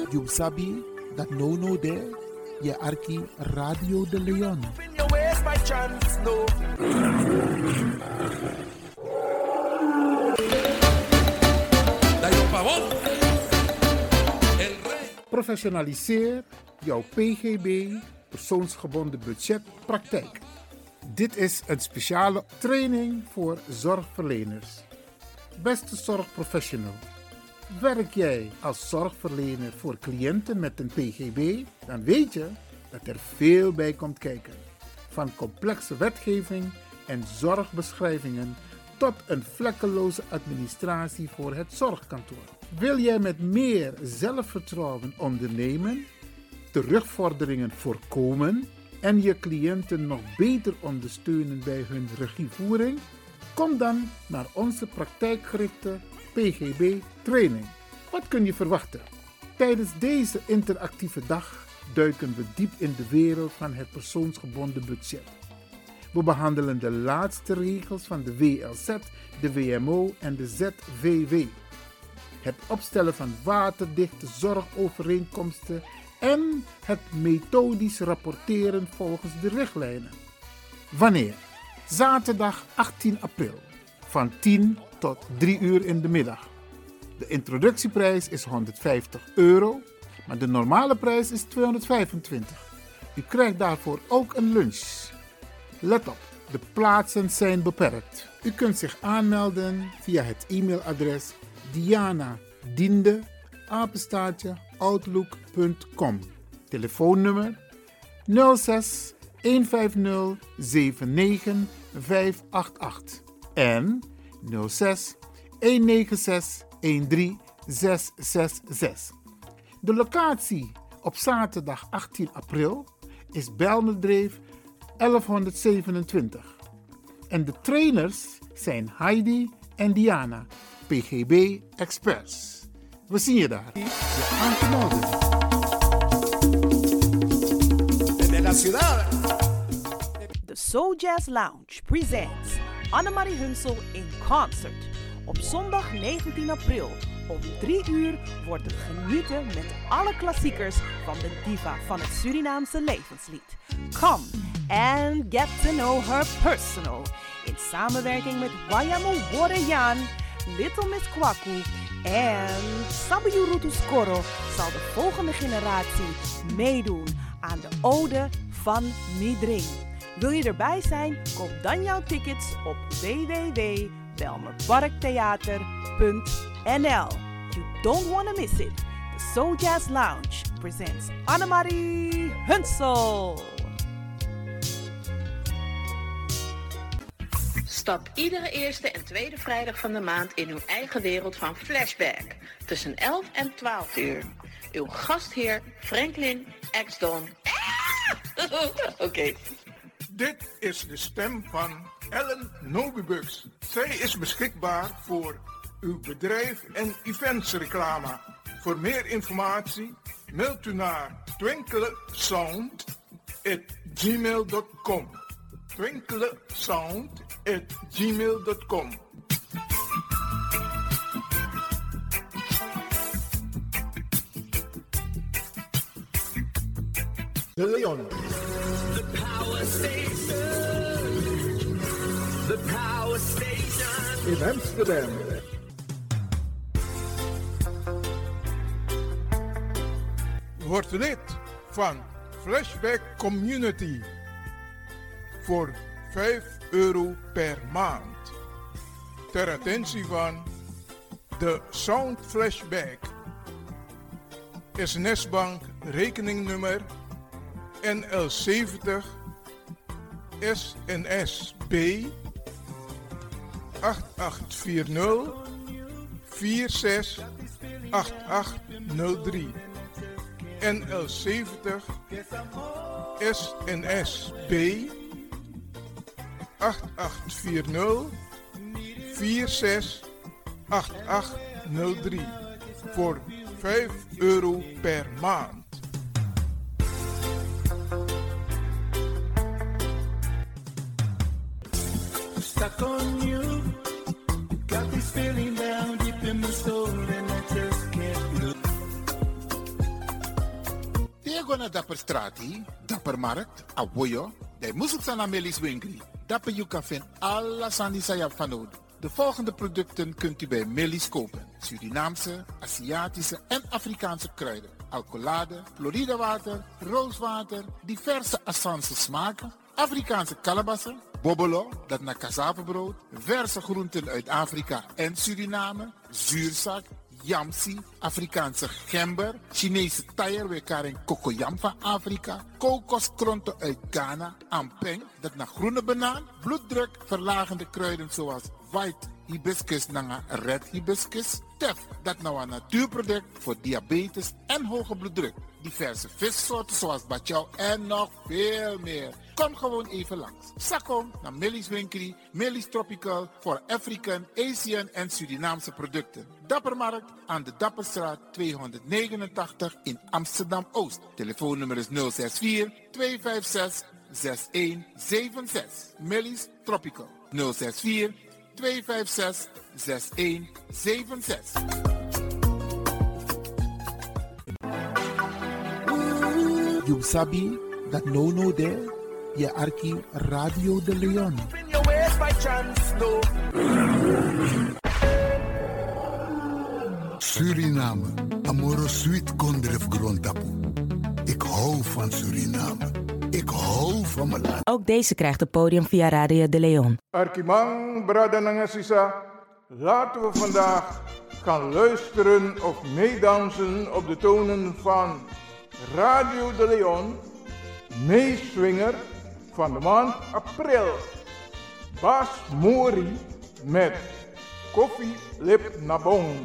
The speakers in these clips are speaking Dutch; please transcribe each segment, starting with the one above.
You sabi dat no there, je arki Radio de Leon. Professionaliseer jouw PGB, persoonsgebonden budget, praktijk. Dit is een speciale training voor zorgverleners. Beste zorgprofessional, werk jij als zorgverlener voor cliënten met een PGB, dan weet je dat er veel bij komt kijken. Van complexe wetgeving en zorgbeschrijvingen tot een vlekkeloze administratie voor het zorgkantoor. Wil jij met meer zelfvertrouwen ondernemen, terugvorderingen voorkomen en je cliënten nog beter ondersteunen bij hun regievoering? Kom dan naar onze praktijkgerichte PGB-training. Wat kun je verwachten? Tijdens deze interactieve dag duiken we diep in de wereld van het persoonsgebonden budget. We behandelen de laatste regels van de WLZ, de WMO en de ZVW. Het opstellen van waterdichte zorgovereenkomsten en het methodisch rapporteren volgens de richtlijnen. Wanneer? Zaterdag 18 april van 10 tot 3 uur in de middag. De introductieprijs is €150, maar de normale prijs is €225. U krijgt daarvoor ook een lunch. Let op, de plaatsen zijn beperkt. U kunt zich aanmelden via het e-mailadres diana.diende@outlook.com. Telefoonnummer 06 150 79 588 en 06 196 13666. De locatie op zaterdag 18 april is Bijlmerdreef 1127. En de trainers zijn Heidi en Diana, PGB Experts. We zien je daar. Je aan te melden. The Soul Jazz Lounge presents Annemarie Hunsel in concert. Op zondag 19 april om 3 uur wordt het genieten met alle klassiekers van de diva van het Surinaamse levenslied. Come and get to know her personal. In samenwerking met Wayamo Woreyan, Little Miss Kwaku en Sabiyu Rutuskoro zal de volgende generatie meedoen aan de ode van Midring. Wil je erbij zijn? Koop dan jouw tickets op www.belmerparktheater.nl. You don't want to miss it. The Soul Jazz Lounge presents Annemarie Hunsel. Stap iedere eerste en tweede vrijdag van de maand in uw eigen wereld van Flashback. Tussen 11 en 12 uur. Uw gastheer Franklin X-Don. Oké. Dit is de stem van Ellen Nobibugs. Zij is beschikbaar voor uw bedrijf en eventsreclame. Voor meer informatie mailt u naar twinklesound@gmail.com. twinklesound@gmail.com. De Leon. The Power Station. The Power Station. In Amsterdam. Word lid van Flashback Community voor €5 per maand. Ter attentie van de Sound Flashback. SNS-bank rekeningnummer NL70 SNSB 8840 468803 NL70 SNSB 8840 468803 voor €5 per maand. Stuck on you. Got this feeling down deep in my soul and I just can't look. Wanneer je naar Dapper Straat, Dapper Markt, Aboyo, de moest zijn naar Melis Winkri. Dapper you kan vinden alle sandi sayap van nodig. De volgende producten kunt u bij Melis kopen: Surinaamse, Aziatische en Afrikaanse kruiden, alcoholade, Florida water, rooswater, diverse Assange smaken, Afrikaanse kalebassen, bobbelo, dat naar cassavebrood, verse groenten uit Afrika en Suriname, zuurzak, yamsi, Afrikaanse gember, Chinese taier, we karen kokoyam van Afrika, kokoskronten uit Ghana, ampeng, dat naar groene banaan, bloeddruk, verlagende kruiden zoals white hibiscus naar red hibiscus, tef, dat nou een natuurproduct voor diabetes en hoge bloeddruk, diverse vissoorten zoals bachao en nog veel meer. Kom gewoon even langs. Sakkom naar Melis Winkri, Melis Tropical voor African, Asian en Surinaamse producten. Dappermarkt aan de Dapperstraat 289 in Amsterdam-Oost. Telefoonnummer is 064 256 6176. Melis Tropical 064 256 6176. You sabi that no there. Je arki Radio de Leon. Suriname, Amoro Sweet Kondref Grondtapu. Ik hou van Suriname. Ik hou van mijn land. Ook deze krijgt het podium via Radio de Leon. Arkimang Bradanangasisa, laten we vandaag gaan luisteren of meedansen op de tonen van Radio de Leon, meeswinger van de maand april. Bas Mori met Koffie Lip Nabong.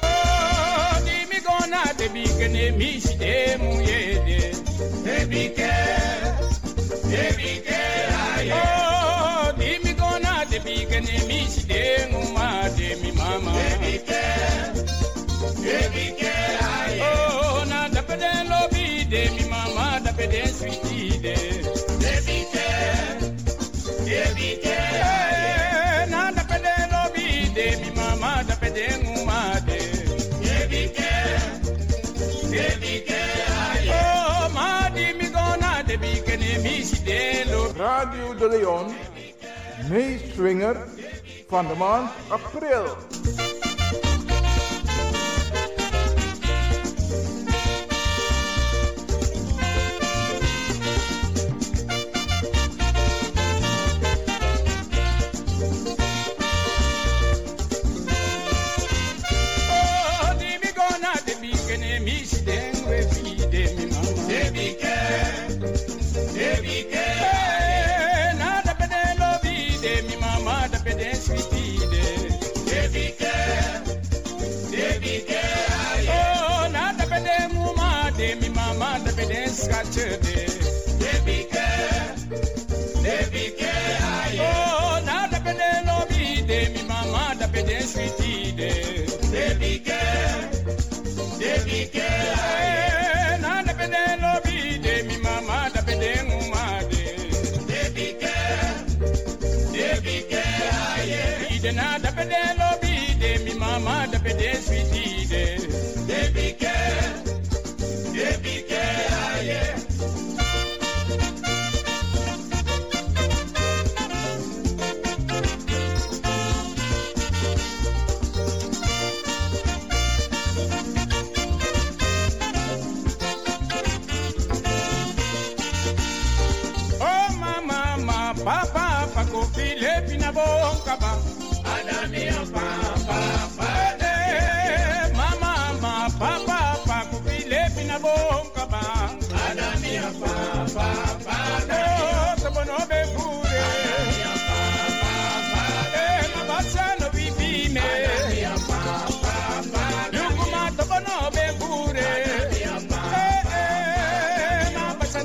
Radio de Leon, meeswinger van de maand april.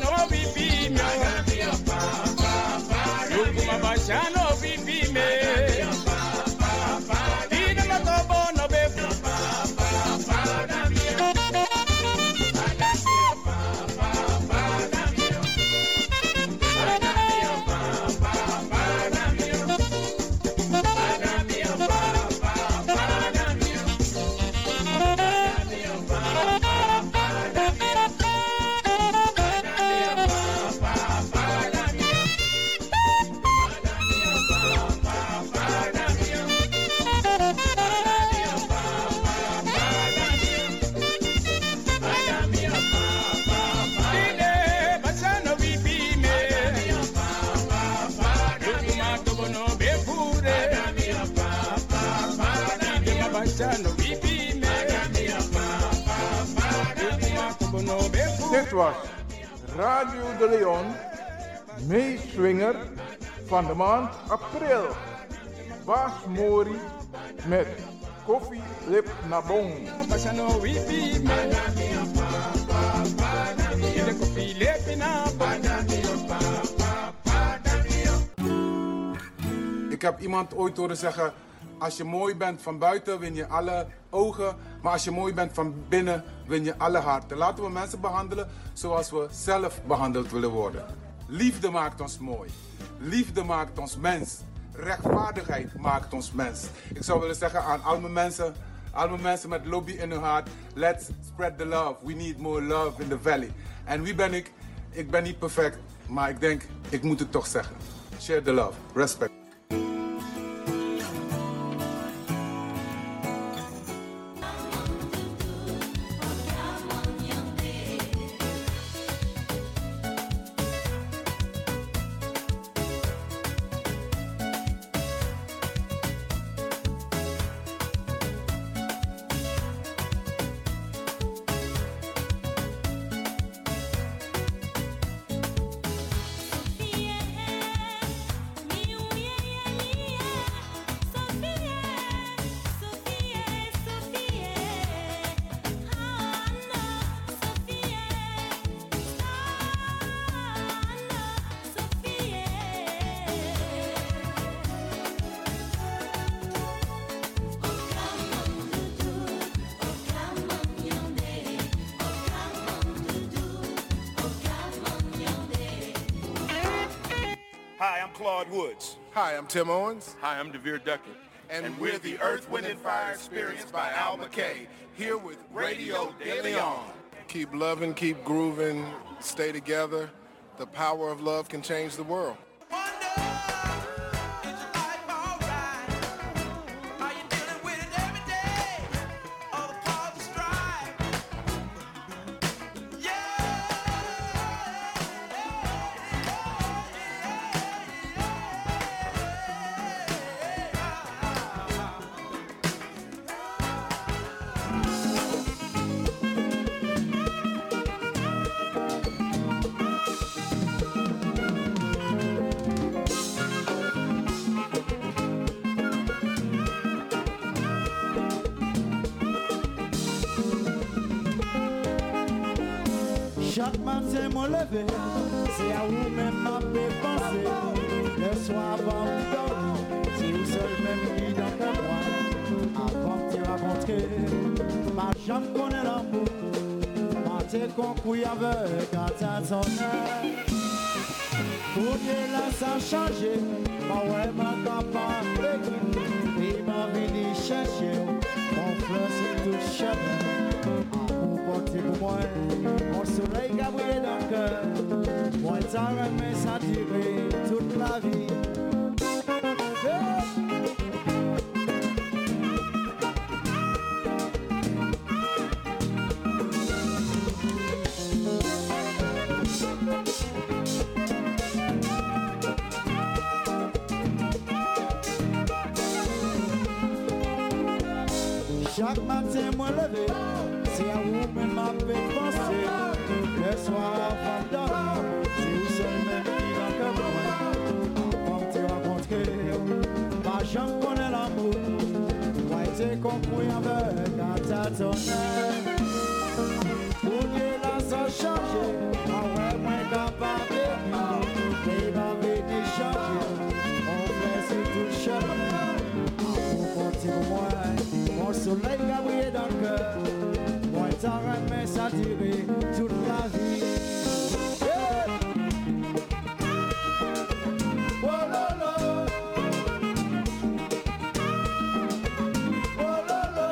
Shano bibi me Dit was Radio de Leon, meeswinger van de maand april. Bas Mori met Koffie Lip Nabong. Ik heb iemand ooit horen zeggen, als je mooi bent van buiten win je alle ogen, maar als je mooi bent van binnen win je alle harten. Laten we mensen behandelen zoals we zelf behandeld willen worden. Liefde maakt ons mooi. Liefde maakt ons mens. Rechtvaardigheid maakt ons mens. Ik zou willen zeggen aan al mijn mensen met lobby in hun hart, let's spread the love. We need more love in the valley. En wie ben ik? Ik ben niet perfect, maar ik denk, ik moet het toch zeggen. Share the love. Respect. Hi, I'm Claude Woods. Hi, I'm Tim Owens. Hi, I'm DeVere Duckett. And we're the Earth, Wind, and Fire Experience by Al McKay, here with Radio De Leon. Keep loving, keep grooving, stay together. The power of love can change the world. Chaque matin, mon lever, c'est à vous même ma penser. Le soir avant de dormir, c'est vous seul même qui dans le moi. Avant de te rencontrer, ma jambe connaît l'amour. Ma tête concouille avec un teint son air. Pour que là ça change, ma ouais ma campagne. Et ma vie d'y chercher, mon fleur c'est tout chemin. Portez pour moi, mon soleil qui a brillé dans le cœur. Moi, t'as remis ça durer toute la vie. Chaque matin, moi levé. C'est à vous même ma penser. Le soir avant de dormir, c'est vous seul même qui dans le moi. Avant de te rencontrer, ma jambe connaît l'amour. Moi t'es compris avec un tâtonnet. Pour que là ça change, moi moins capable et ma vie d'y changer. On fait sur tout le chemin. Pour compter pour moi, mon soleil qui a brillé dans le cœur. Ça remet ça durer toute la vie. Yeah. Oh là là. Oh là là.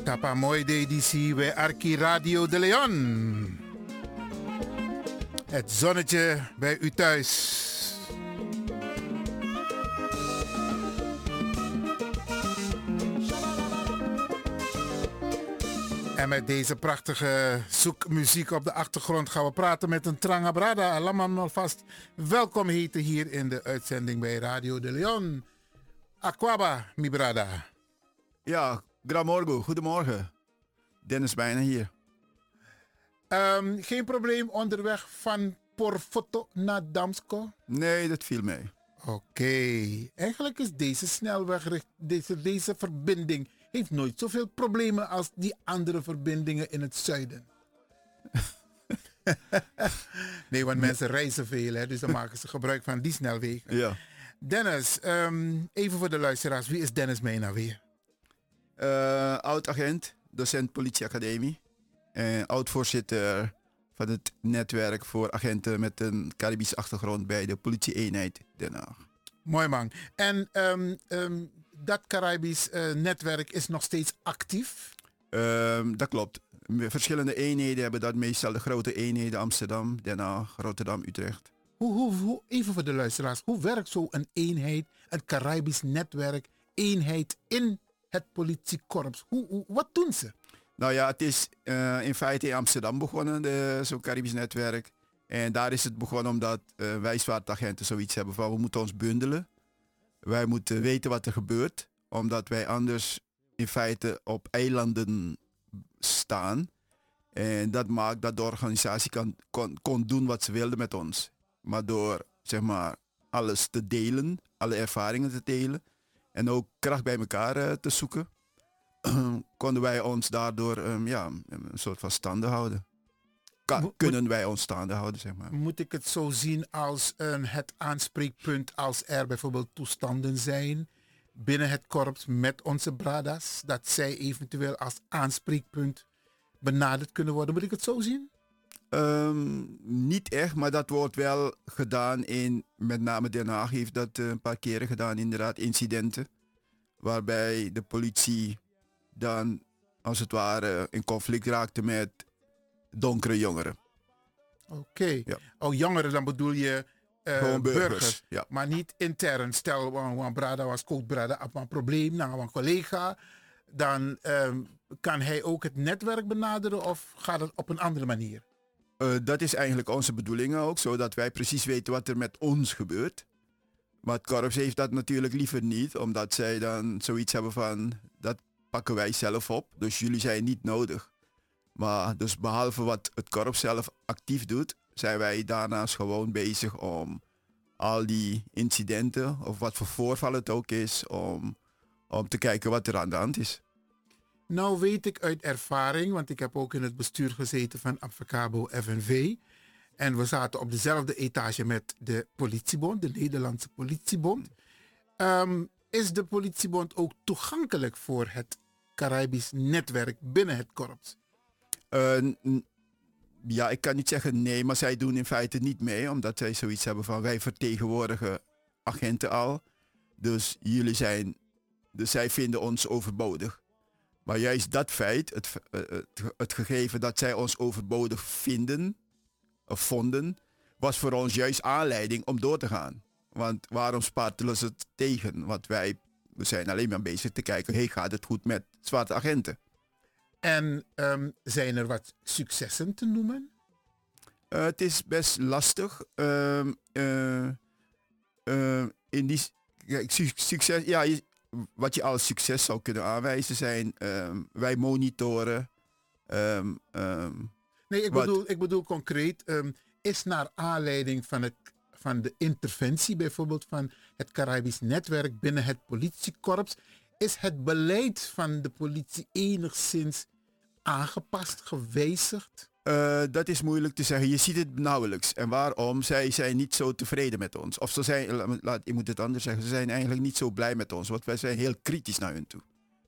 Tapa mooi de editie bij Arki Radio de Leon. Het zonnetje bij u thuis. En met deze prachtige zoekmuziek op de achtergrond gaan we praten met een Tranga Brada. Laat me hem alvast welkom heten hier in de uitzending bij Radio de Leon. Aquaba, mi brada. Ja, Gramorgo, goedemorgen. Dennis bijna hier. Geen probleem onderweg van Porfoto naar Damsko? Nee, dat viel mee. Oké. Eigenlijk is deze snelweg, deze verbinding, heeft nooit zoveel problemen als die andere verbindingen in het zuiden. Nee, want mensen reizen veel, hè, dus dan maken ze gebruik van die snelwegen. Ja. Dennis, even voor de luisteraars, wie is Dennis Mena weer? Oud-agent, docent politieacademie. En oud-voorzitter van het netwerk voor agenten met een Caribische achtergrond bij de politie-eenheid Den Haag. Mooi man. En dat Caribisch netwerk is nog steeds actief? Dat klopt. Verschillende eenheden hebben dat, meestal de grote eenheden Amsterdam, Den Haag, Rotterdam, Utrecht. Even voor de luisteraars, hoe werkt zo'n eenheid, het Caribisch netwerk, eenheid in het politiekorps? Wat doen ze? Nou ja, het is in feite in Amsterdam begonnen, zo'n Caribisch netwerk. En daar is het begonnen omdat wij zwaarteagenten zoiets hebben van we moeten ons bundelen. Wij moeten weten wat er gebeurt, omdat wij anders in feite op eilanden staan. En dat maakt dat de organisatie kon doen wat ze wilde met ons. Maar door zeg maar alles te delen, alle ervaringen te delen en ook kracht bij elkaar te zoeken, konden wij ons daardoor een soort van staande houden. Kunnen wij ons staande houden, zeg maar. Moet ik het zo zien als het aanspreekpunt als er bijvoorbeeld toestanden zijn binnen het korps met onze bradas, dat zij eventueel als aanspreekpunt benaderd kunnen worden? Moet ik het zo zien? Niet echt, maar dat wordt wel gedaan in, met name Den Haag heeft dat een paar keren gedaan, inderdaad, incidenten. Waarbij de politie dan, als het ware, in conflict raakte met donkere jongeren. Oké. Ja. Oh, jongeren, dan bedoel je gewoon burgers. Ja. Maar niet intern. Stel, een brada was coachbrada, op een probleem naar een collega, dan kan hij ook het netwerk benaderen of gaat het op een andere manier? Dat is eigenlijk onze bedoeling ook, zodat wij precies weten wat er met ons gebeurt. Maar het korps heeft dat natuurlijk liever niet, omdat zij dan zoiets hebben van, dat pakken wij zelf op, dus jullie zijn niet nodig. Maar dus behalve wat het korps zelf actief doet, zijn wij daarnaast gewoon bezig om al die incidenten, of wat voor voorval het ook is, om te kijken wat er aan de hand is. Nou weet ik uit ervaring, want ik heb ook in het bestuur gezeten van Abfacabo FNV. En we zaten op dezelfde etage met de politiebond, de Nederlandse politiebond. Is de politiebond ook toegankelijk voor het Caribisch netwerk binnen het korps? Ja, ik kan niet zeggen nee, maar zij doen in feite niet mee, omdat zij zoiets hebben van wij vertegenwoordigen agenten al. Dus zij vinden ons overbodig. Maar juist dat feit, het gegeven dat zij ons overbodig vonden, was voor ons juist aanleiding om door te gaan. Want waarom spartelen ze het tegen? Want we zijn alleen maar bezig te kijken, gaat het goed met zwarte agenten? En zijn er wat successen te noemen? Het is best lastig. In die succes, ja, wat je als succes zou kunnen aanwijzen zijn, wij monitoren. Nee, ik bedoel concreet, is naar aanleiding van de interventie bijvoorbeeld van het Caribisch netwerk binnen het politiekorps, is het beleid van de politie enigszins aangepast, gewijzigd? Dat is moeilijk te zeggen. Je ziet het nauwelijks. En waarom? Zij zijn niet zo tevreden met ons. Of ze zijn, ik moet het anders zeggen, ze zijn eigenlijk niet zo blij met ons. Want wij zijn heel kritisch naar hun toe.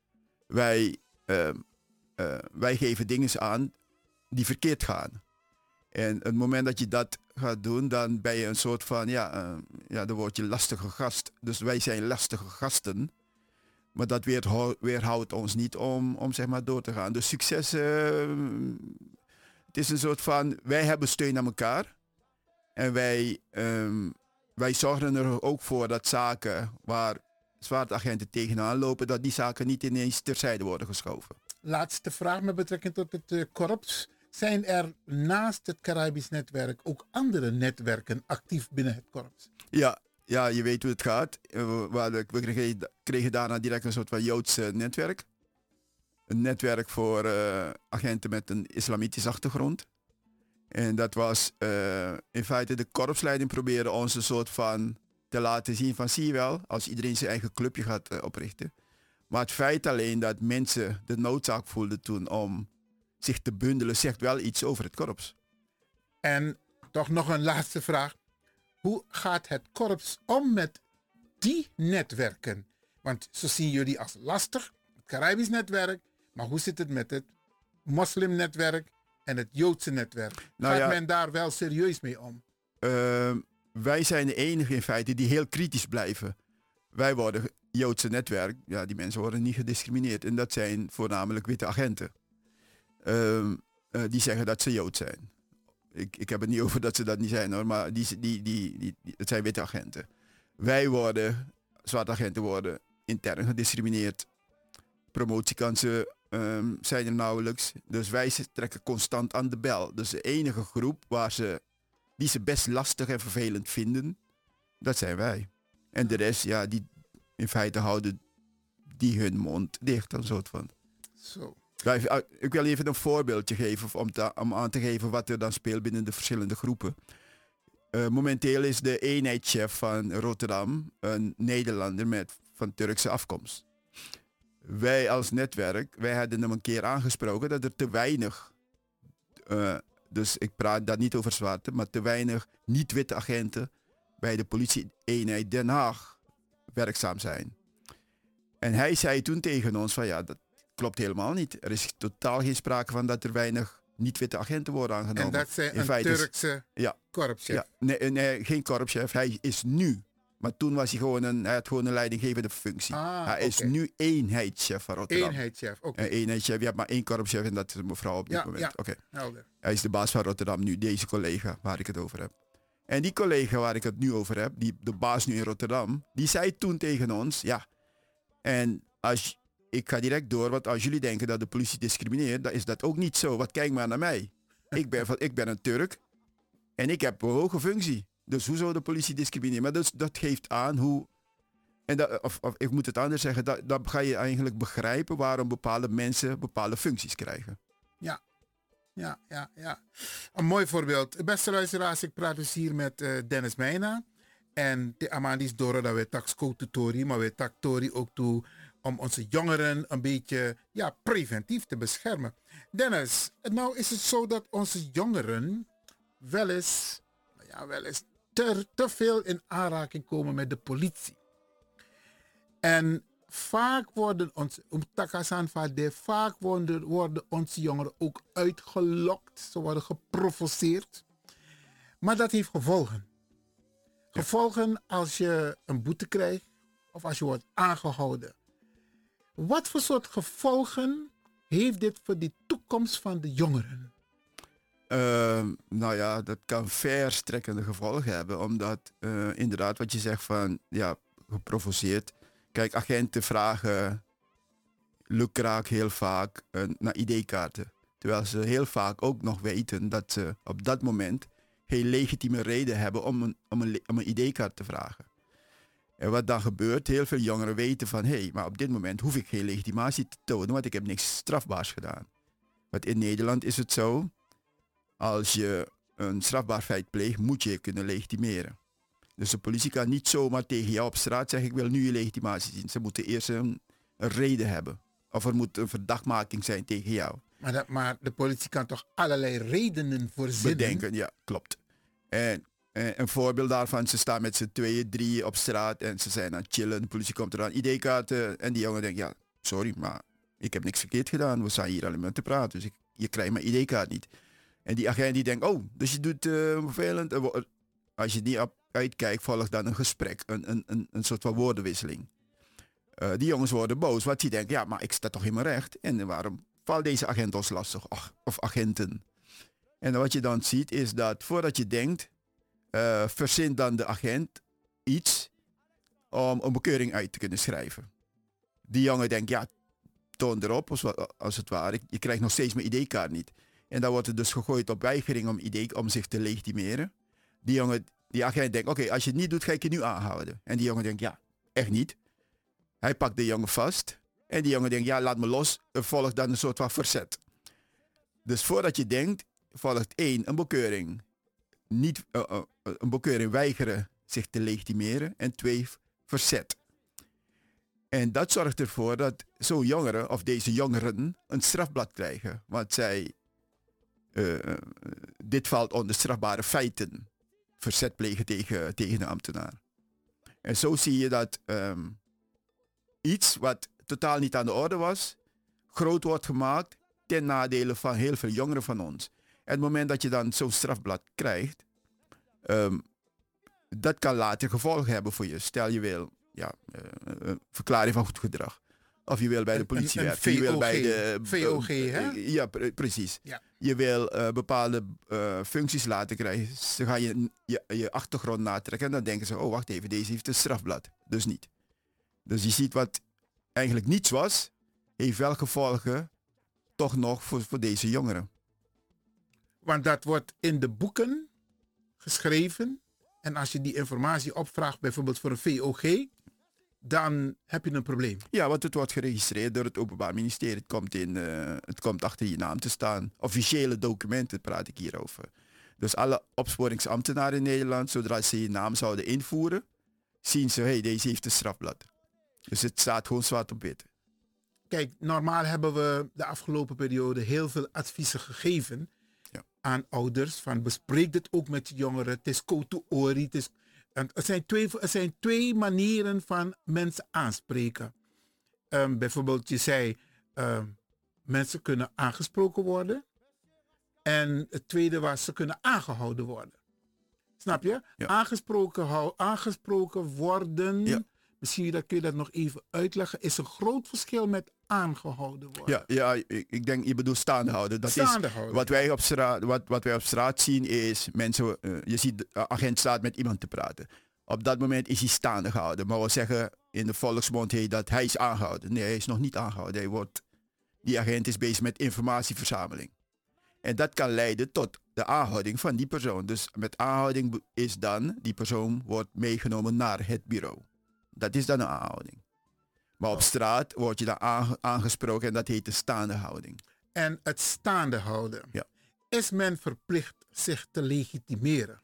Wij geven dingen aan die verkeerd gaan. En het moment dat je dat gaat doen, dan ben je een soort van, dan word je lastige gast. Dus wij zijn lastige gasten. Maar dat weerhoudt ons niet om zeg maar door te gaan. Dus succes, het is een soort van, wij hebben steun aan elkaar. En wij zorgen er ook voor dat zaken waar zwarte agenten tegenaan lopen, dat die zaken niet ineens terzijde worden geschoven. Laatste vraag met betrekking tot het korps. Zijn er naast het Caribisch netwerk ook andere netwerken actief binnen het korps? Ja, je weet hoe het gaat. We kregen daarna direct een soort van Joods netwerk. Een netwerk voor agenten met een islamitische achtergrond. En dat was in feite de korpsleiding probeerde ons een soort van te laten zien van zie je wel, als iedereen zijn eigen clubje gaat oprichten. Maar het feit alleen dat mensen de noodzaak voelden toen om zich te bundelen, zegt wel iets over het korps. En toch nog een laatste vraag. Hoe gaat het korps om met die netwerken? Want zo zien jullie als lastig, het Caribisch netwerk. Maar hoe zit het met het moslimnetwerk en het Joodse netwerk? Gaat men daar wel serieus mee om? Wij zijn de enige in feite die heel kritisch blijven. Wij worden Joodse netwerk, ja, die mensen worden niet gediscrimineerd. En dat zijn voornamelijk witte agenten. Die zeggen dat ze Jood zijn. Ik heb het niet over dat ze dat niet zijn hoor, maar het zijn witte agenten. Zwarte agenten worden intern gediscrimineerd. Promotiekansen zijn er nauwelijks. Dus wij trekken constant aan de bel. Dus de enige groep die ze best lastig en vervelend vinden, dat zijn wij. En de rest, ja, die in feite houden die hun mond dicht en soort van. Zo. Ik wil even een voorbeeldje geven om aan te geven wat er dan speelt binnen de verschillende groepen. Momenteel is de eenheidschef van Rotterdam een Nederlander van Turkse afkomst. Wij als netwerk, wij hadden hem een keer aangesproken dat er te weinig, dus ik praat daar niet over zwarte, maar te weinig niet-witte agenten bij de politie-eenheid Den Haag werkzaam zijn. En hij zei toen tegen ons van ja, dat klopt helemaal niet. Er is totaal geen sprake van dat er weinig niet-witte agenten worden aangenomen. En dat zijn een Turkse korpschef? Ja, nee, geen korpschef. Hij is nu. Maar toen was hij had gewoon een leidinggevende functie. Hij is nu eenheidschef van Rotterdam. Eenheidschef, oké. Eenheidschef, je hebt maar één korpschef en dat is een mevrouw op dit moment. Ja, helder. Hij is de baas van Rotterdam nu, deze collega waar ik het over heb. En die collega waar ik het nu over heb, de baas nu in Rotterdam, die zei toen tegen ons, ja, en ik ga direct door, want als jullie denken dat de politie discrimineert, dan is dat ook niet zo. Want kijk maar naar mij. Ik ben een Turk en ik heb een hoge functie. Dus hoe zou de politie discrimineren? Maar dat geeft aan hoe... Of ik moet het anders zeggen, dan ga je eigenlijk begrijpen waarom bepaalde mensen bepaalde functies krijgen. Ja. Een mooi voorbeeld. Beste luisteraars, ik praat dus hier met Dennis Meijna. En de Amadis Doro, dat we taxco tutori, maar we taktori ook toe om onze jongeren een beetje preventief te beschermen. Dennis, nou is het zo dat onze jongeren wel eens te veel in aanraking komen met de politie. En vaak worden onze jongeren ook uitgelokt. Ze worden geprovoceerd. Maar dat heeft gevolgen. Gevolgen als je een boete krijgt of als je wordt aangehouden. Wat voor soort gevolgen heeft dit voor de toekomst van de jongeren? Nou ja, dat kan verstrekkende gevolgen hebben. Omdat inderdaad wat je zegt van geprovoceerd. Kijk, agenten vragen lukraak heel vaak naar ID-kaarten. Terwijl ze heel vaak ook nog weten dat ze op dat moment geen legitieme reden hebben om een ID-kaart te vragen. En wat dan gebeurt, heel veel jongeren weten van maar op dit moment hoef ik geen legitimatie te tonen, want ik heb niks strafbaars gedaan. Want in Nederland is het zo, als je een strafbaar feit pleegt, moet je kunnen legitimeren. Dus de politie kan niet zomaar tegen jou op straat zeggen, ik wil nu je legitimatie zien. Ze moeten eerst een reden hebben. Of er moet een verdachtmaking zijn tegen jou. Maar de politie kan toch allerlei redenen verzinnen? Bedenken, ja, klopt. En een voorbeeld daarvan, ze staan met z'n 2, 3 op straat en ze zijn aan het chillen. De politie komt eraan, ID-kaarten. En die jongen denkt, sorry, maar ik heb niks verkeerd gedaan. We staan hier alleen maar te praten, dus je krijgt mijn ID-kaart niet. En die agent die denkt, dus je doet vervelend. Als je niet uitkijkt, volgt dan een gesprek, een soort van woordenwisseling. Die jongens worden boos, want die denken, ja, maar ik sta toch in mijn recht. En waarom valt deze agent ons lastig? Of agenten. En wat je dan ziet is dat voordat je denkt, verzint dan de agent iets om een bekeuring uit te kunnen schrijven. Die jongen denkt, ja, toon erop, als het ware. Je krijgt nog steeds mijn ID-kaart niet. En dan wordt het dus gegooid op weigering om zich te legitimeren. Die agent denkt, oké, als je het niet doet, ga ik je nu aanhouden. En die jongen denkt, ja, echt niet. Hij pakt de jongen vast. En die jongen denkt, ja, laat me los. Er volgt dan een soort van verzet. Dus voordat je denkt, volgt 1, een bekeuring. Een bekeuring weigeren zich te legitimeren. En 2, verzet. En dat zorgt ervoor dat zo'n jongere, of deze jongeren, een strafblad krijgen. Want dit valt onder strafbare feiten. Verzet plegen tegen de ambtenaar. En zo zie je dat iets wat totaal niet aan de orde was, groot wordt gemaakt ten nadele van heel veel jongeren van ons. En het moment dat je dan zo'n strafblad krijgt, dat kan later gevolgen hebben voor je. Stel je wil verklaring van goed gedrag. Of je wil bij de politie werken. Je wil bij de VOG, hè? Ja, precies. Ja. Je wil bepaalde functies laten krijgen. Ze gaan je achtergrond natrekken. En dan denken ze, oh wacht even, deze heeft een strafblad. Dus niet. Dus je ziet wat eigenlijk niets was, heeft wel gevolgen toch nog voor deze jongeren. Want dat wordt in de boeken geschreven. En als je die informatie opvraagt, bijvoorbeeld voor een VOG, dan heb je een probleem. Ja, want het wordt geregistreerd door het Openbaar Ministerie. Het komt achter je naam te staan. Officiële documenten praat ik hier over. Dus alle opsporingsambtenaren in Nederland, zodra ze je naam zouden invoeren, zien ze, hey, deze heeft een strafblad. Dus het staat gewoon zwart op wit. Kijk, normaal hebben we de afgelopen periode heel veel adviezen gegeven aan ouders. Van bespreek dit ook met je jongeren. Het is koto-ori. Er zijn twee manieren van mensen aanspreken. Bijvoorbeeld, je zei, mensen kunnen aangesproken worden. En het tweede was, ze kunnen aangehouden worden. Snap je? Ja. Aangesproken worden, misschien kun je dat nog even uitleggen, is een groot verschil met aangehouden worden. Ja, ik denk, je bedoelt staande houden. Dat staande is houden. Wat wij op straat zien is, mensen, je ziet de agent staat met iemand te praten. Op dat moment is hij staande gehouden. Maar we zeggen in de volksmond dat hij is aangehouden. Nee, hij is nog niet aangehouden. Die agent is bezig met informatieverzameling. En dat kan leiden tot de aanhouding van die persoon. Dus met aanhouding is dan, die persoon wordt meegenomen naar het bureau. Dat is dan een aanhouding. Maar op straat word je dan aangesproken en dat heet de staande houding. En het staande houden. Ja. Is men verplicht zich te legitimeren?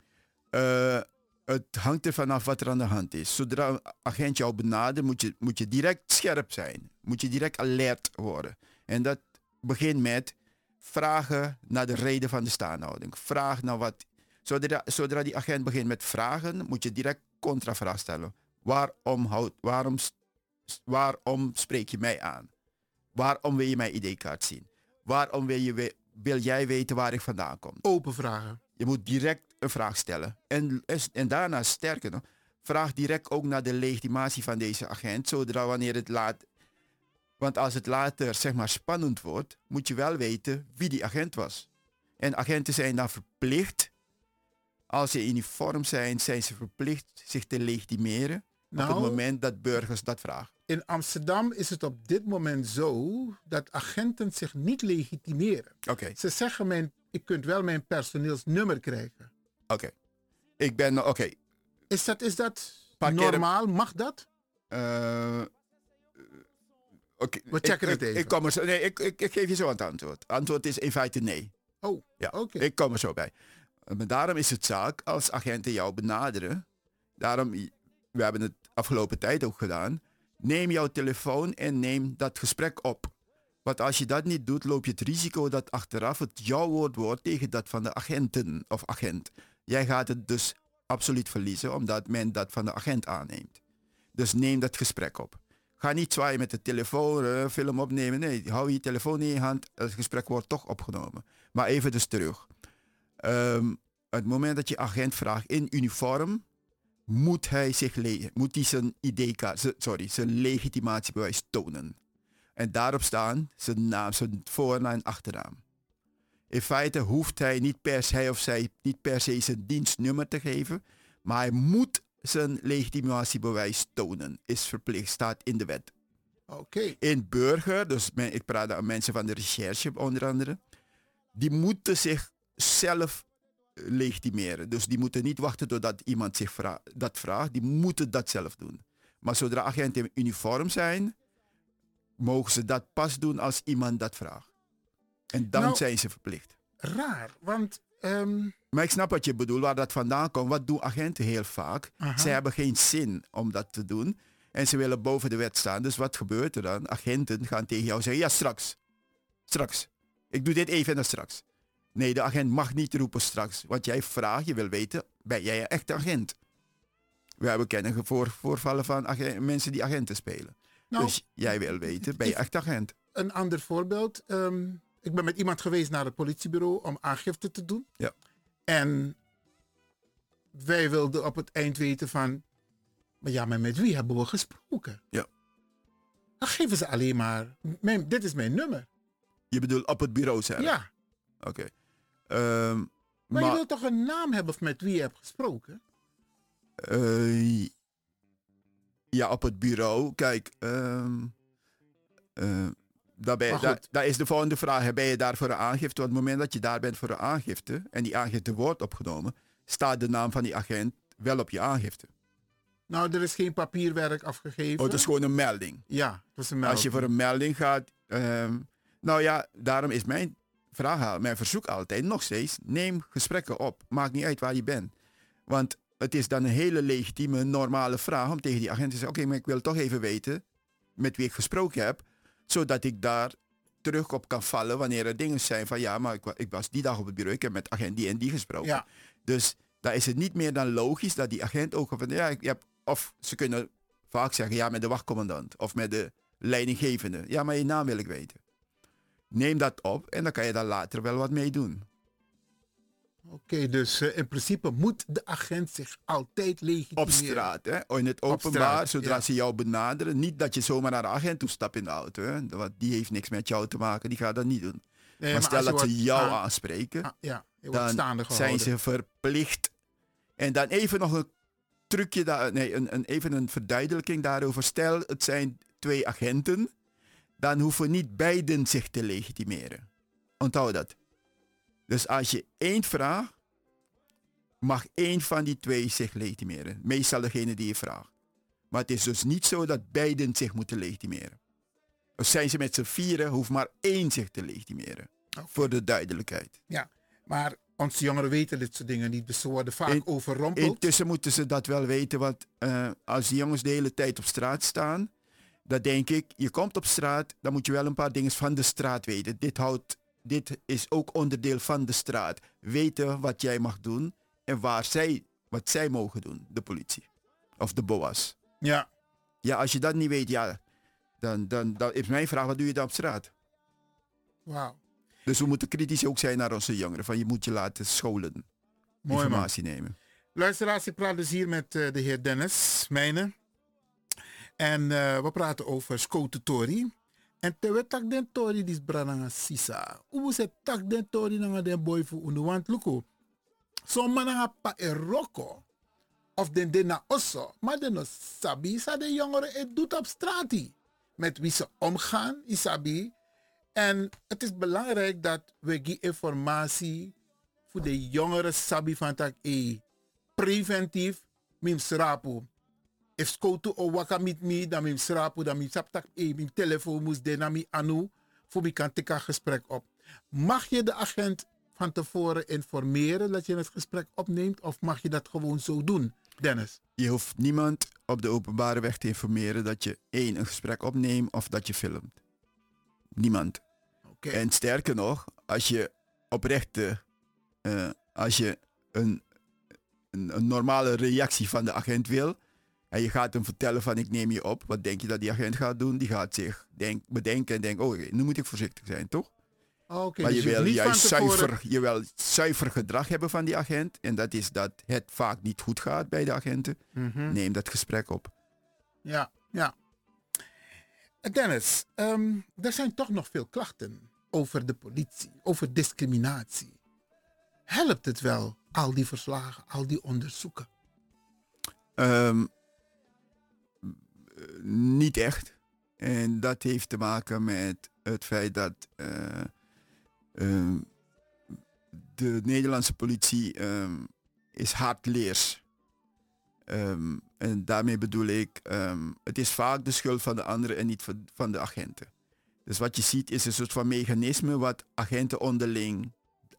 Het hangt er vanaf wat er aan de hand is. Zodra een agent jou benadert, moet je direct scherp zijn. Moet je direct alert worden. En dat begint met vragen naar de reden van de staanhouding. Vraag naar wat. Zodra die agent begint met vragen, moet je direct contravraag stellen. Waarom spreek je mij aan? Waarom wil je mijn ID-kaart zien? Waarom wil jij weten waar ik vandaan kom? Open vragen. Je moet direct een vraag stellen. En daarna, sterker nog, vraag direct ook naar de legitimatie van deze agent. Zodra wanneer het want als het later zeg maar spannend wordt, moet je wel weten wie die agent was. En agenten zijn dan verplicht, als ze in uniform zijn ze verplicht zich te legitimeren op het moment dat burgers dat vragen. In Amsterdam is het op dit moment zo dat agenten zich niet legitimeren. Okay. Ze zeggen, je kunt wel mijn personeelsnummer krijgen. Oké. Is dat normaal? Mag dat? We checken het even. Ik geef je zo het antwoord. Het antwoord is in feite nee. Oh, ja. Oké. Ik kom er zo bij. Maar daarom is het zaak, als agenten jou benaderen, we hebben het afgelopen tijd ook gedaan, neem jouw telefoon en neem dat gesprek op. Want als je dat niet doet, loop je het risico dat achteraf het jouw woord wordt tegen dat van de agenten of agent. Jij gaat het dus absoluut verliezen, omdat men dat van de agent aanneemt. Dus neem dat gesprek op. Ga niet zwaaien met de telefoon, film opnemen. Nee, hou je telefoon in je hand. Het gesprek wordt toch opgenomen. Maar even dus terug. Het moment dat je agent vraagt in uniform, moet hij zijn ID-kaart, zijn legitimatiebewijs tonen. En daarop staan zijn naam, zijn voornaam en achternaam. In feite hoeft hij of zij niet per se zijn dienstnummer te geven, maar hij moet zijn legitimatiebewijs tonen. Is verplicht, staat in de wet. Oké. In burger, dus ik praat aan mensen van de recherche onder andere, die moeten zichzelf legitimeren. Dus die moeten niet wachten totdat iemand zich dat vraagt. Die moeten dat zelf doen. Maar zodra agenten in uniform zijn, mogen ze dat pas doen als iemand dat vraagt. En dan zijn ze verplicht. Raar, want... Maar ik snap wat je bedoelt, waar dat vandaan komt. Wat doen agenten heel vaak? Ze hebben geen zin om dat te doen. En ze willen boven de wet staan. Dus wat gebeurt er dan? Agenten gaan tegen jou zeggen, ja, straks. Straks. Ik doe dit even en dan straks. Nee, de agent mag niet roepen straks. Want jij vraagt, je wil weten, ben jij een echte agent? We hebben kennen voorvallen van mensen die agenten spelen. Nou, dus jij wil weten, ben je echt agent? Een ander voorbeeld. Ik ben met iemand geweest naar het politiebureau om aangifte te doen. Ja. En wij wilden op het eind weten van... Maar met wie hebben we gesproken? Ja. Dan geven ze alleen maar... dit is mijn nummer. Je bedoelt op het bureau zelf? Ja. Oké. Maar je wilt toch een naam hebben met wie je hebt gesproken? Ja, op het bureau. Kijk, daar is de volgende vraag. Ben je daar voor een aangifte? Want op het moment dat je daar bent voor een aangifte en die aangifte wordt opgenomen, staat de naam van die agent wel op je aangifte. Nou, er is geen papierwerk afgegeven. Oh, het is gewoon een melding. Ja, het is een melding. Als je voor een melding gaat... nou ja, daarom is mijn verzoek altijd nog steeds, neem gesprekken op. Maakt niet uit waar je bent. Want het is dan een hele legitieme, normale vraag om tegen die agent te zeggen, oké, maar ik wil toch even weten met wie ik gesproken heb, zodat ik daar terug op kan vallen wanneer er dingen zijn van, ja, maar ik was die dag op het bureau, ik heb met agent die en die gesproken. Ja. Dus daar is het niet meer dan logisch dat die agent ook van, of ze kunnen vaak zeggen, ja, met de wachtcommandant of met de leidinggevende. Ja, maar je naam wil ik weten. Neem dat op en dan kan je daar later wel wat mee doen. Oké, dus in principe moet de agent zich altijd legitimeren. Op straat, hè? In het openbaar, zodra ze jou benaderen. Niet dat je zomaar naar de agent toe stapt in de auto. Hè? Want die heeft niks met jou te maken, die gaat dat niet doen. Nee, maar stel dat ze jou aanspreken, dan zijn ze verplicht. En dan even nog een trucje, even een verduidelijking daarover. Stel, het zijn 2 agenten. Dan hoeven niet beiden zich te legitimeren. Onthoud dat. Dus als je 1 vraagt, mag 1 van die 2 zich legitimeren. Meestal degene die je vraagt. Maar het is dus niet zo dat beiden zich moeten legitimeren. Dus zijn ze met z'n 4, hoeft maar 1 zich te legitimeren. Okay. Voor de duidelijkheid. Ja, maar onze jongeren weten dit soort dingen niet. Dus ze worden vaak overrompeld. Intussen moeten ze dat wel weten. Want als die jongens de hele tijd op straat staan, dan denk ik, je komt op straat, dan moet je wel een paar dingen van de straat weten. Dit is ook onderdeel van de straat. Weten wat jij mag doen en wat zij mogen doen, de politie. Of de BOA's. Ja. Ja, als je dat niet weet, ja, dan is mijn vraag, wat doe je dan op straat? Wauw. Dus we moeten kritisch ook zijn naar onze jongeren. Van je moet je laten scholen. Mooi, informatie nemen. Luisteraars, ik praat dus hier met de heer Dennis Mijnen. En we praten over Skotu Tori. En terwijl tak den Tori dis brananga sisa. Hoe se tak den Tori nanga den boy voor onderwand luko. Zo mananga pa eroko. Of den na osso. Maar den no sabi sa de jongeren het doet op straat. Met wie ze omgaan, isabi. En het is belangrijk dat we die informatie voor de jongeren sabi van tak preventief mim srapu. If Skotu o waka mit me, dan mim srapu, dan mim saptak mim telefoon moest de na mi anu, voor mi kan teka gesprek op. Mag je de agent van tevoren informeren dat je het gesprek opneemt, of mag je dat gewoon zo doen, Dennis? Je hoeft niemand op de openbare weg te informeren dat je een gesprek opneemt of dat je filmt. Niemand. Okay. En sterker nog, als je oprechte, als je een normale reactie van de agent wil, en je gaat hem vertellen van ik neem je op, wat denk je dat die agent gaat doen? Die gaat zich bedenken en denken, oh, nu moet ik voorzichtig zijn, toch? Oké, Maar dus je wil niet juist van tevoren... je wil zuiver gedrag hebben van die agent. En dat is dat het vaak niet goed gaat bij de agenten. Mhm. Neem dat gesprek op. Ja, ja. Dennis, er zijn toch nog veel klachten over de politie, over discriminatie. Helpt het wel, al die verslagen, al die onderzoeken? Niet echt. En dat heeft te maken met het feit dat de Nederlandse politie is hardleers. En daarmee bedoel ik, het is vaak de schuld van de anderen en niet van de agenten. Dus wat je ziet is een soort van mechanisme wat agenten onderling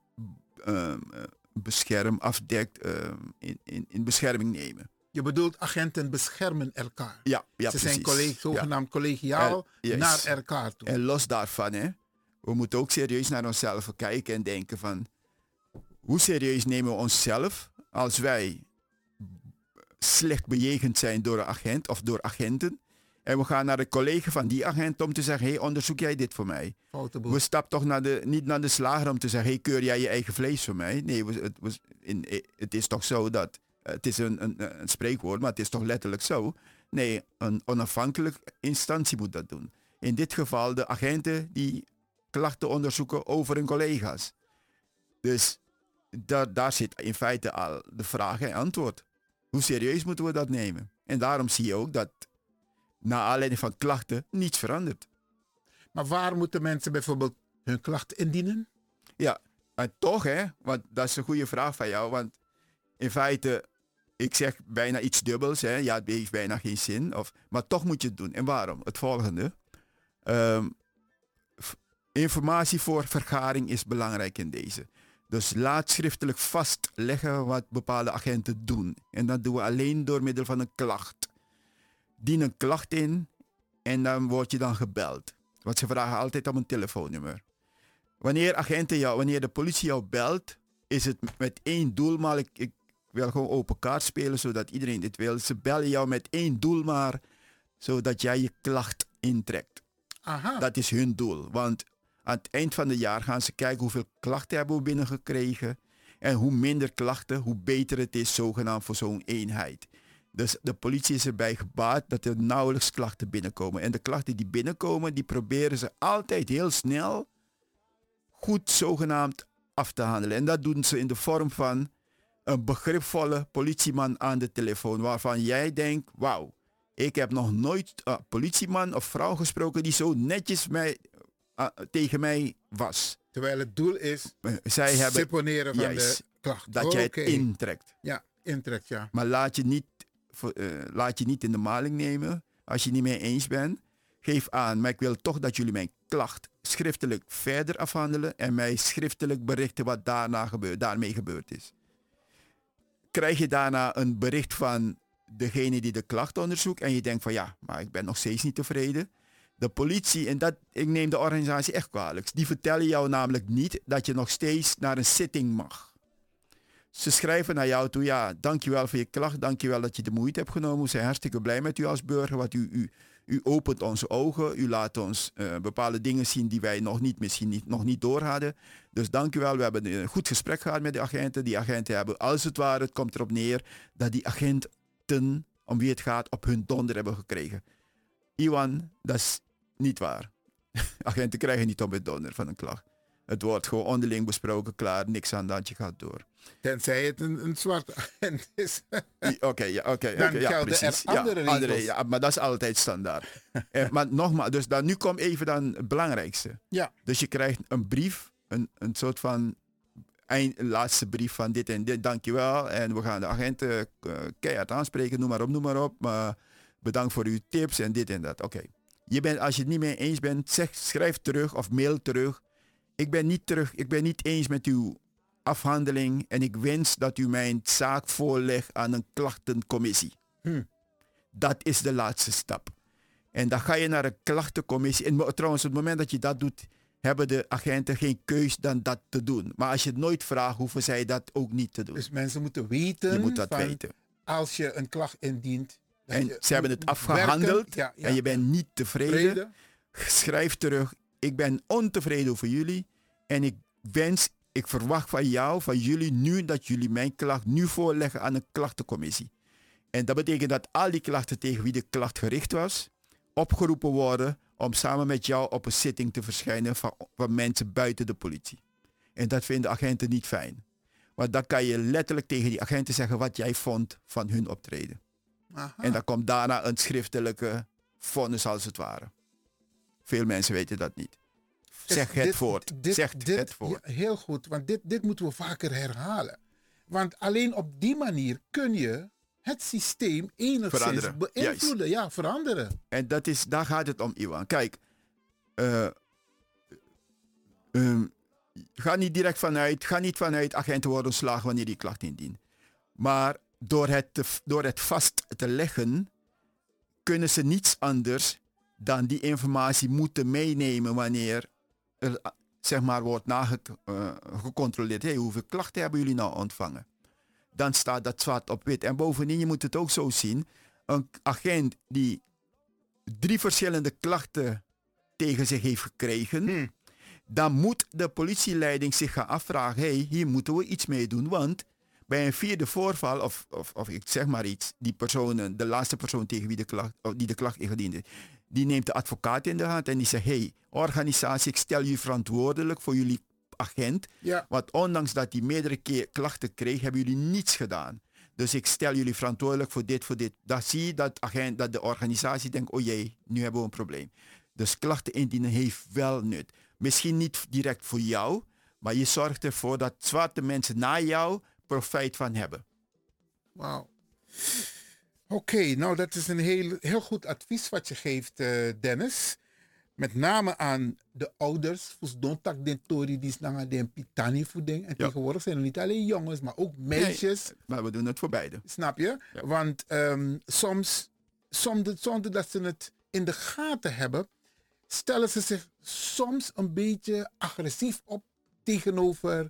afdekt, in bescherming nemen. Je bedoelt agenten beschermen elkaar. Ja, Ze zijn precies. zogenaamd collegiaal Yes. naar elkaar toe. En los daarvan, hè, we moeten ook serieus naar onszelf kijken en denken van, hoe serieus nemen we onszelf als wij slecht bejegend zijn door een agent of door agenten. En we gaan naar de collega van die agent om te zeggen, hey, onderzoek jij dit voor mij? We stappen toch niet naar de slager om te zeggen, hey, keur jij je eigen vlees voor mij? Nee, het is toch zo dat, het is een spreekwoord, maar het is toch letterlijk zo. Nee, een onafhankelijke instantie moet dat doen. In dit geval de agenten die klachten onderzoeken over hun collega's. Dus daar zit in feite al de vraag en antwoord. Hoe serieus moeten we dat nemen? En daarom zie je ook dat na aanleiding van klachten niets verandert. Maar waar moeten mensen bijvoorbeeld hun klachten indienen? Ja, en toch hè, want dat is een goede vraag van jou. Want in feite, ik zeg bijna iets dubbels. Hè. Ja, het heeft bijna geen zin. Maar toch moet je het doen. En waarom? Het volgende. Informatie voor vergaring is belangrijk in deze. Dus laat schriftelijk vastleggen wat bepaalde agenten doen. En dat doen we alleen door middel van een klacht. Dien een klacht in en dan word je dan gebeld. Want ze vragen altijd om een telefoonnummer. Wanneer de politie jou belt, is het met één doel. Maar ik wil gewoon open kaart spelen, zodat iedereen dit wil. Ze bellen jou met één doel maar, zodat jij je klacht intrekt. Aha. Dat is hun doel. Want aan het eind van het jaar gaan ze kijken hoeveel klachten hebben we binnengekregen. En hoe minder klachten, hoe beter het is zogenaamd voor zo'n eenheid. Dus de politie is erbij gebaat dat er nauwelijks klachten binnenkomen. En de klachten die binnenkomen, die proberen ze altijd heel snel goed zogenaamd af te handelen. En dat doen ze in de vorm van een begripvolle politieman aan de telefoon. Waarvan jij denkt, wauw, ik heb nog nooit een politieman of vrouw gesproken die zo netjes tegen mij was. Terwijl het doel is seponeren van de klacht. Dat jij het intrekt. Ja, intrekt, ja. Maar laat je niet in de maling nemen. Als je niet mee eens bent, geef aan. Maar ik wil toch dat jullie mijn klacht schriftelijk verder afhandelen. En mij schriftelijk berichten wat daarmee gebeurd is. Krijg je daarna een bericht van degene die de klacht onderzoekt. En je denkt van ja, maar ik ben nog steeds niet tevreden. De politie, en ik neem de organisatie echt kwalijk. Die vertellen jou namelijk niet dat je nog steeds naar een zitting mag. Ze schrijven naar jou toe, ja, dankjewel voor je klacht, dankjewel dat je de moeite hebt genomen. We zijn hartstikke blij met u als burger, want u opent onze ogen, u laat ons bepaalde dingen zien die wij nog niet door hadden. Dus dankjewel, we hebben een goed gesprek gehad met de agenten. Die agenten hebben, als het ware, het komt erop neer dat die agenten, om wie het gaat, op hun donder hebben gekregen. Iwan, dat is niet waar. Agenten krijgen niet op hun donder van een klacht. Het wordt gewoon onderling besproken, klaar, niks aan dat, je gaat door. Tenzij het een zwarte agent is. Oké, Dan precies. Er andere regels. Ja, maar dat is altijd standaard. Maar nogmaals, dus nu komt even dan het belangrijkste. Ja. Dus je krijgt een brief, een soort van laatste brief van dit en dit, dankjewel. En we gaan de agenten keihard aanspreken, noem maar op. Maar bedankt voor uw tips en dit en dat. Oké. Als je het niet mee eens bent, schrijf terug of mail terug. Ik ben niet eens met uw afhandeling en ik wens dat u mijn zaak voorlegt aan een klachtencommissie. Dat is de laatste stap. En dan ga je naar een klachtencommissie. En trouwens, op het moment dat je dat doet, hebben de agenten geen keus dan dat te doen. Maar als je het nooit vraagt, hoeven zij dat ook niet te doen. Dus mensen moeten weten. Je moet dat weten. Als je een klacht indient. En ze hebben het afgehandeld en je bent niet tevreden. Schrijf terug, ik ben ontevreden over jullie. En ik verwacht van jou, van jullie nu, dat jullie mijn klacht nu voorleggen aan een klachtencommissie. En dat betekent dat al die klachten tegen wie de klacht gericht was, opgeroepen worden om samen met jou op een zitting te verschijnen van mensen buiten de politie. En dat vinden agenten niet fijn. Want dan kan je letterlijk tegen die agenten zeggen wat jij vond van hun optreden. Aha. En dan komt daarna een schriftelijke vonnis als het ware. Veel mensen weten dat niet. Zeg het voort. Zeg het voort. Ja, heel goed, want dit moeten we vaker herhalen. Want alleen op die manier kun je het systeem enigszins beïnvloeden. Ja, veranderen. En daar gaat het om, Iwan. Kijk, ga niet vanuit agenten worden ontslagen wanneer die klacht indient. Maar door het vast te leggen, kunnen ze niets anders dan die informatie moeten meenemen wanneer er zeg maar wordt gecontroleerd. Hey, hoeveel klachten hebben jullie nou ontvangen? Dan staat dat zwart op wit. En bovendien, je moet het ook zo zien. Een agent die 3 verschillende klachten tegen zich heeft gekregen, dan moet de politieleiding zich gaan afvragen, hey, hier moeten we iets mee doen. Want bij een 4e voorval, of ik zeg maar iets, de laatste persoon tegen wie die de klacht ingediend heeft, die neemt de advocaat in de hand en die zegt, hey, organisatie, ik stel jullie verantwoordelijk voor jullie agent. Ja. Want ondanks dat hij meerdere keer klachten kreeg, hebben jullie niets gedaan. Dus ik stel jullie verantwoordelijk voor dit. Dan zie je dat de organisatie denkt, oh jee, nu hebben we een probleem. Dus klachten indienen heeft wel nut. Misschien niet direct voor jou, maar je zorgt ervoor dat zwarte mensen na jou profijt van hebben. Wauw. Oké, nou dat is een heel goed advies wat je geeft, Dennis. Met name aan de ouders. Volgens den tori die snanga den pitani voeding. En tegenwoordig zijn er niet alleen jongens, maar ook meisjes. Nee, maar we doen het voor beide. Snap je? Ja. Want soms, zonder dat ze het in de gaten hebben, stellen ze zich soms een beetje agressief op tegenover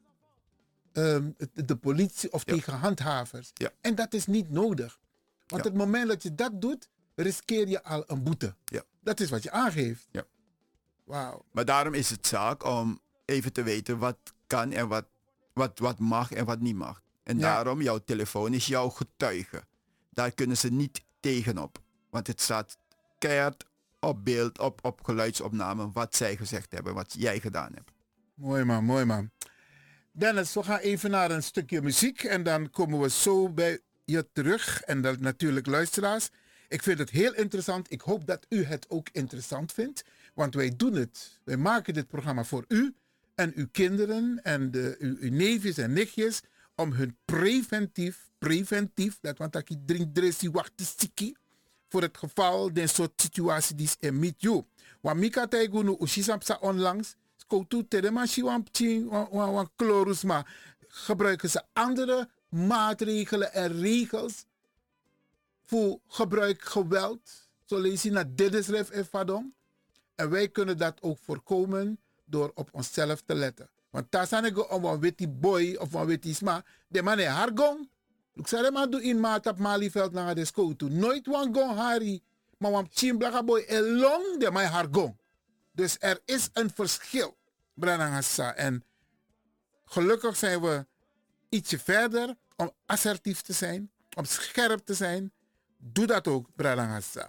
de politie of tegen handhavers. Ja. En dat is niet nodig. Want het moment dat je dat doet, riskeer je al een boete. Ja. Dat is wat je aangeeft. Ja. Wauw. Maar daarom is het zaak om even te weten wat kan en wat mag en wat niet mag. En daarom, jouw telefoon is jouw getuige. Daar kunnen ze niet tegenop. Want het staat keihard op beeld, op geluidsopname, wat zij gezegd hebben, wat jij gedaan hebt. Mooi man. Dennis, we gaan even naar een stukje muziek en dan komen we zo bij je terug. En dan natuurlijk luisteraars. Ik vind het heel interessant. Ik hoop dat u het ook interessant vindt. Want wij doen het. Wij maken dit programma voor u en uw kinderen en uw neefjes en nichtjes. Om hun preventief, dat want ik drink dressie wacht siki. Voor het geval de soort situatie die is in met jou. Want Mika Taigunu Ushisapsa onlangs. Skoutu Tedemashi wan chlorus, maar gebruiken ze andere maatregelen en regels voor geweld. Zo lees je naar Dedesref en Fadon. En wij kunnen dat ook voorkomen door op onszelf te letten. Want daar zijn ik om een witte boy of een witte sma. De man is hargong. Ik zei maar doe in maat op Malieveld naar de school toe. Nooit wan gong hari. Maar wan chimblaka boy elong de mij hargong. Dus er is een verschil. Branangasa. En gelukkig zijn we ietsje verder om assertief te zijn. Om scherp te zijn. Doe dat ook, Branangasa.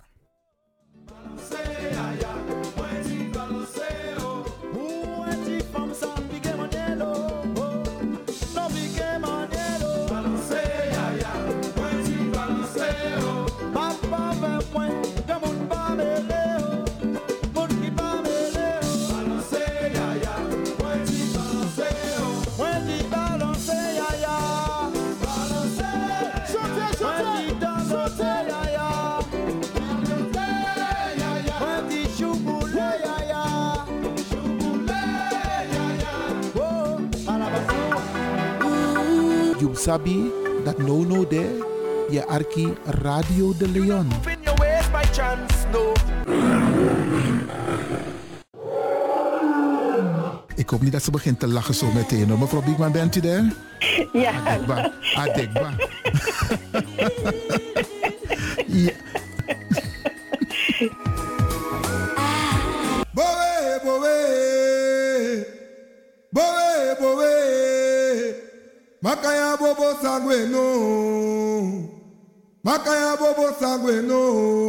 Sabi dat no there, je arki Radio de Leon. Ik hoop niet dat ze begint te lachen zo meteen. Mevrouw Biekman, bent u daar? Ja. Adekba. Ja. bobo sangwe no. Makaya bobo sangwe no.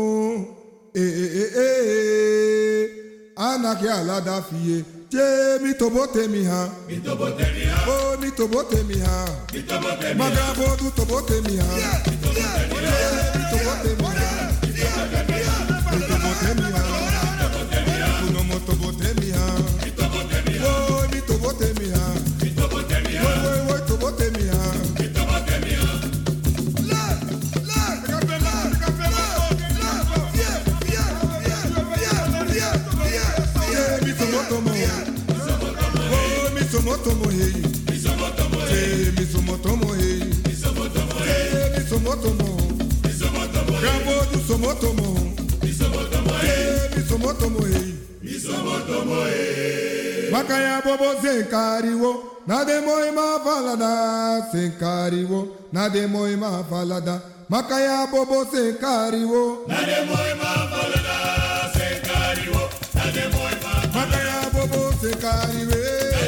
Anaki ala da fie. Je mi tobote mi ha. Mi tobote mi ha. Oh mi tobote mi ha. Mi tobote mi ha. Maga bodu tobote mi ha. Mi tobote mi ha. Mi tobote mi ha. Mi tobote mi ha. Kuno mo tobote mi ha. Mi tobote mi ha. Oh mi tobote mi ha. Mi tobote mi ha. Wo tobote mi ha. Mi tobote mi ha. Misomotomo hey, misomotomo hey, misomotomo hey, misomotomo hey, misomotomo, misomotomo, Gambo du somotomo, misomotomo hey, misomotomo hey, misomotomo hey. Makaya bobo zenkariwo, na demo ima falada, zenkariwo, na demo ima falada. Makaya bobo zenkariwo, na demo ima falada, zenkariwo, na demo ima. Makaya bobo zenkariwe.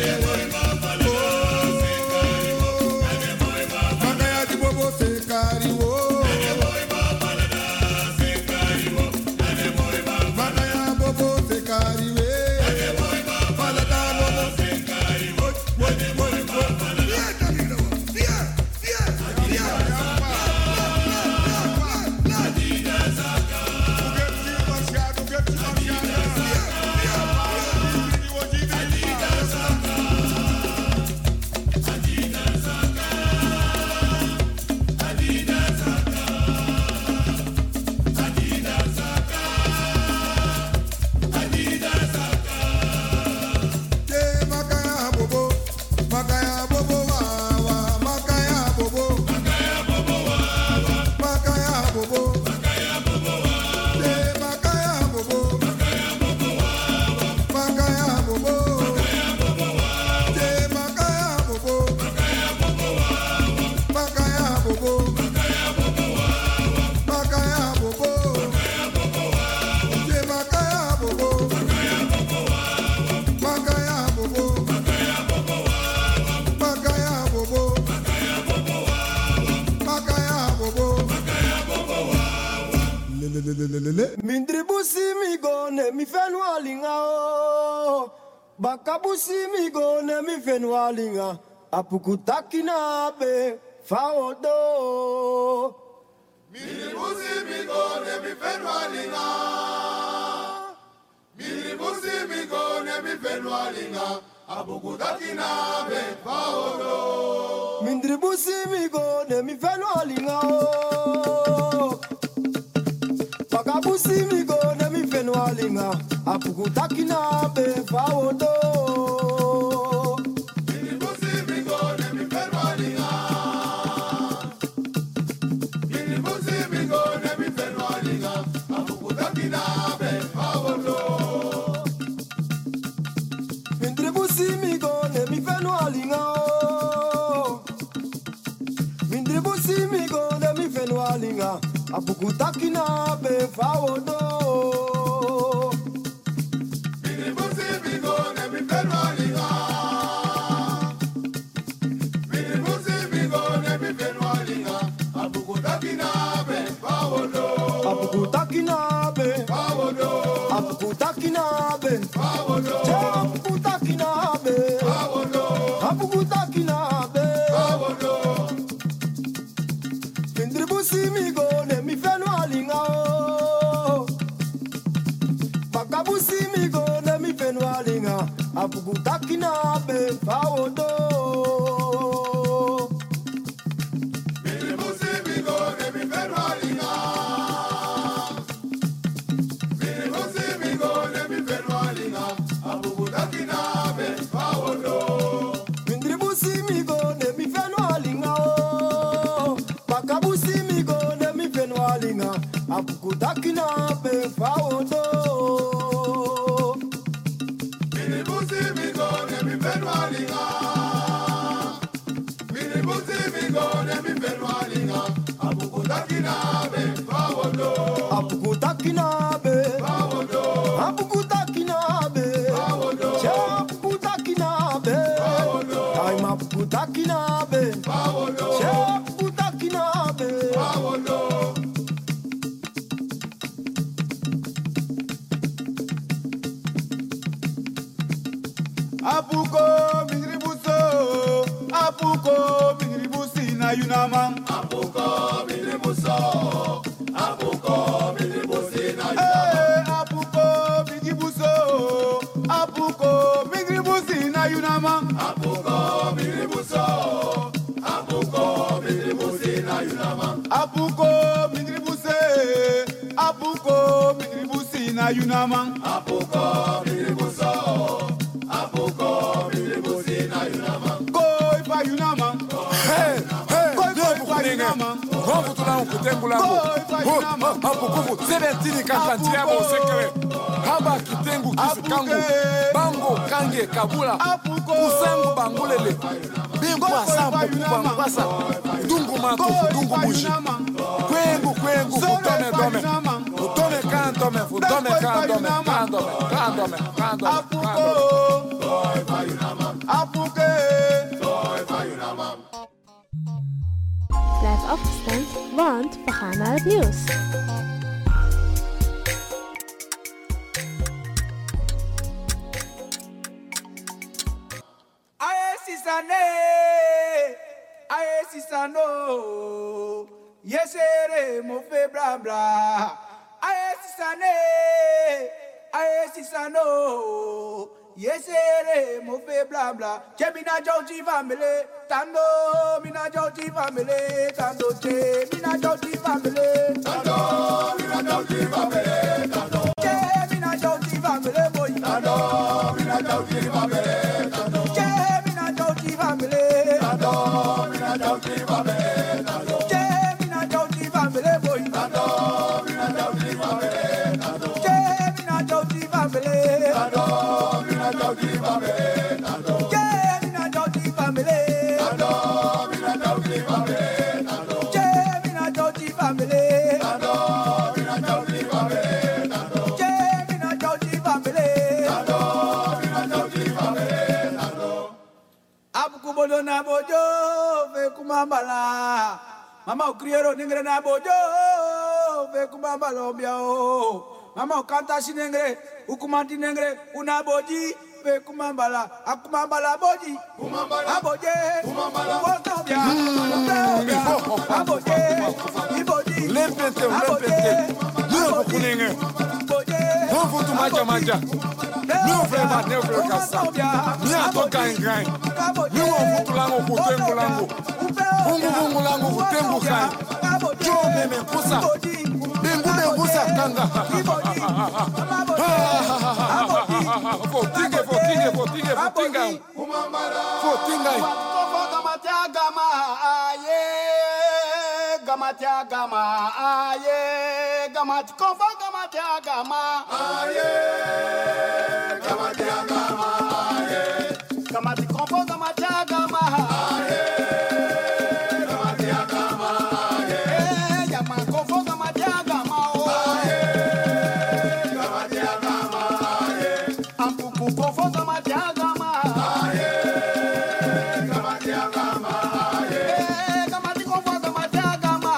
Mindribusi mi gone mi fenwalinga o bakabusi mi gone mi fenwalinga apukutakina be faodo. Mindribusi mi gone mi fenwalinga. Mindribusi mi gone mi fenwalinga apukutakina be faodo. Mindribusi mi gone mi fenwalinga o bakabusi mi gone mi fenwalinga apukutakina be faodo. Mindribusi mi gone mi fenwalinga. Mindribusi mi gone mi fenwalinga apukutakina be faodo. Mindribusi mi gone mi fenwalinga o Mindribusi mi gone mi fenwalinga apukutakina be faodo. Mindribusi mi gone mi fenwalinga. Mindribusi mi gone mi fenwalinga apukutakina be faodo. Apukutakina be faodo. Apukutakina be faodo. Apukutakina be faodo. Apukutakina be faodo. Mindribusi mi gone mi fenwalinga o bakabusi mi gone mi fenwalinga apukutakina be faodo. Mindribusi mi gone mi fenwalinga. Mindribusi mi gone mi fenwalinga apukutakina be faodo. Mindribusi mi gone mi fenwalinga o bakabusi mi gone mi fenwalinga apukutakina be faodo. Mindribusi mi gone mi fenwalinga. Mindribusi mi gone mi fenwalinga apukutakina be faodo. Apukutakina be faodo. Apukutakina be faodo. Apukutakina be faodo. I'm apukutakina be faodo. Yunama. Apuko Midribuso. Apuko Midribusina Yunama. Apuko Midribuso. Apuko Midribusina Yunama. Apuko Midribuso. Apuko Midribusina Yunama. Apuko Midribuse. Apuko Midribusina Yunama. Apuko Midribuso. Apuko Midribusina Yunama. Koi pa Yunama. Hey, koi pa Yunama. Vamos tu não kutengu lango. Apukufu 17 kakantia bo sekre. Haba kitengu kisikangu. Bango kange kabula. Kusangu bangulele. Bingu asambu kubangwasa. Dungu mato dungu bushi. Kwengu futone dome. Futone kandome, futone kandome. Kandome. Apuke. Koi pa Yunama. Blijf afgestemd, want we gaan naar het nieuws. Aye sisano, yesere mo fe bra bra. Aye sisano, yesere mo fe bla bla. Che mina Joji family, tando mina Joji family, tando che mina Joji family, tando mina Joji family, tando che mina Joji family boy, tando mina Joji family, tando che mina Joji family, tando mina Joji family, tando che mina Joji family boy, tando mina Joji family, tando che mina Joji family, tando mina Joji family, tando che mina Joji family, tando mina Joji family, tando che mina Joji family, tando mina Joji family, tando che mina Joji family, tando mina Joji family, tando abuku bodo na bojo ve kumambala mama ukriero ningre na bojo ve kumambala obiao mama ukanta sinengre ukumanti nengre unaboji ve kumambala akumambala boji aboje kumambala aboje iboji lempete nuo kunenge vou tu maja nuo frema neo kasa mia to gang nuo vutu lango kutengu lango bungu lango kutengu kai jo meme kusa bengu kusa kanga fotinga Gamatiagama aye gamati konfa gamatiagama aye gamatiagama aye gamati konfa gamatiagama aye gamatiagama aye yama konfa gamatiagama aye gamatiagama aye ampuku konfa gamatiagama aye gamatiagama aye gamati konfa gamatiagama